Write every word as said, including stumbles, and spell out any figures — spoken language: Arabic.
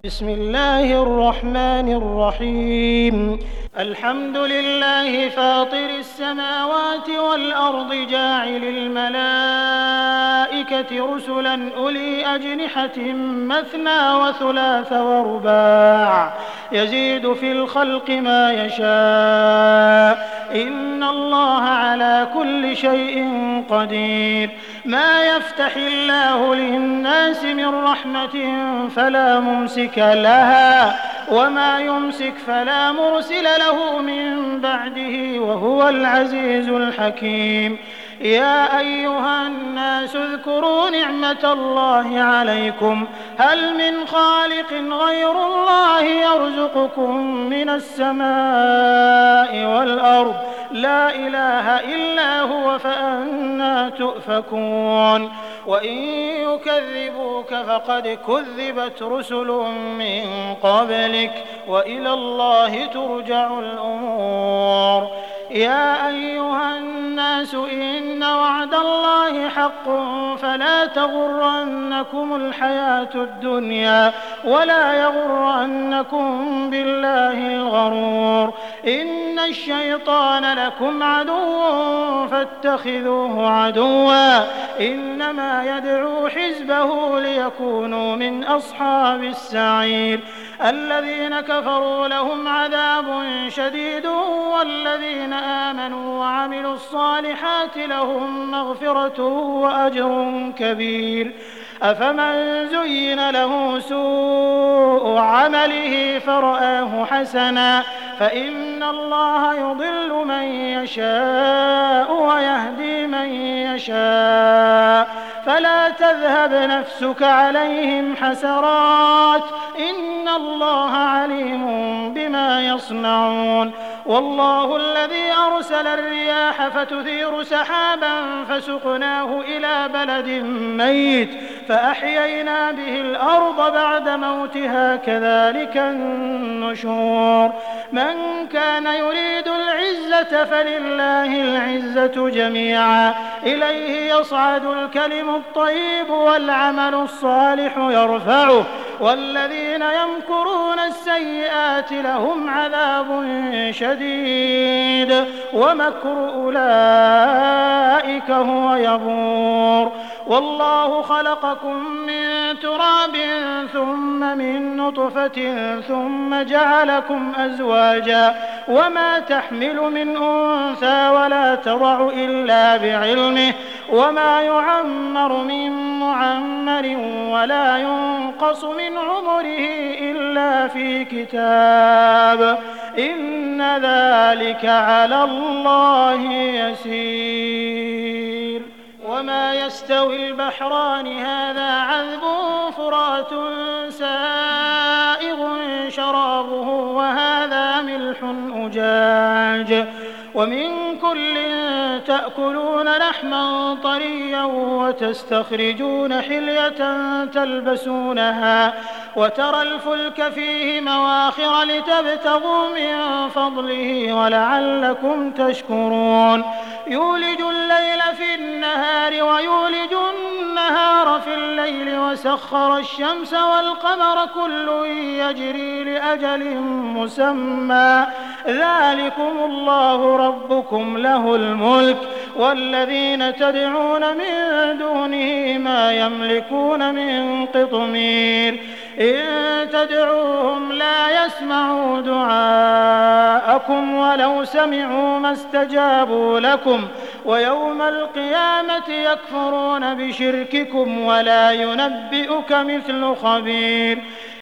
بسم الله الرحمن الرحيم الحمد لله فاطر السماوات والأرض جاعل الملائكة رسلا أولي أجنحة مثنى وثلاث ورباع يزيد في الخلق ما يشاء إن الله على كل شيء قدير ما يفتح الله للناس من رحمة فلا ممسك لها وما يمسك فلا مرسل له من بعده وهو العزيز الحكيم يا أيها الناس اذكروا نعمة الله عليكم هل من خالق غير الله يرزقكم من السماء والأرض لا إله إلا هو فأنى تؤفكون وإن يكذبوك فقد كذبت رسل من قبلك وإلى الله ترجع الأمور يا أيها الناس إن وعد الله حق فلا تغرنكم الحياة الدنيا ولا يغرنكم بالله الغرور إن الشيطان لكم عدو فاتخذوه عدوا إنما يدعو حزبه ليكونوا من أصحاب السعير الذين كفروا لهم عذاب شديد والذين آمنوا وعملوا الصالحات لهم مغفرة وأجر كبير أفمن زين له سوء عمله فرآه حسنا فإن الله يضل من يشاء ويهدي من يشاء فلا تذهب نفسك عليهم حسرات إن الله عليم بما يصنعون والله الذي أرسل الرياح فتثير سحابا فسقناه إلى بلد ميت فأحيينا به الأرض بعد موتها كذلك النشور من كان يريد العزة فلله العزة جميعا إليه يصعد الكلم الطيب والعمل الصالح يرفعه والذين يمكرون السيئات لهم عذاب شديد ومكر أولئك هو يبور والله خلقكم من تراب ثم من نطفة ثم جعلكم أزواجا وما تحمل من أنثى ولا تضع إلا بعلمه وما يعمر من معمر ولا ينقص من عمره إلا في كتاب إن ذلك على الله يسير وما يستوي البحران هذا عذب فرات سائغ شرابه وهذا ملح أجاج ومن كل تأكلون لحما طريا وتستخرجون حلية تلبسونها وترى الفلك فيه مواخر لتبتغوا من فضله ولعلكم تشكرون يولج الليل في النهار ويولج النهار في الليل وسخر الشمس والقمر كل يجري لأجل مسمى ذلكم الله ربكم له الملك والذين تدعون من دونه ما يملكون من قطمير إن تدعوهم لا يسمعوا دعاءكم ولو سمعوا ما استجابوا لكم ويوم القيامة يكفرون بشرككم ولا ينبئك مثل خبير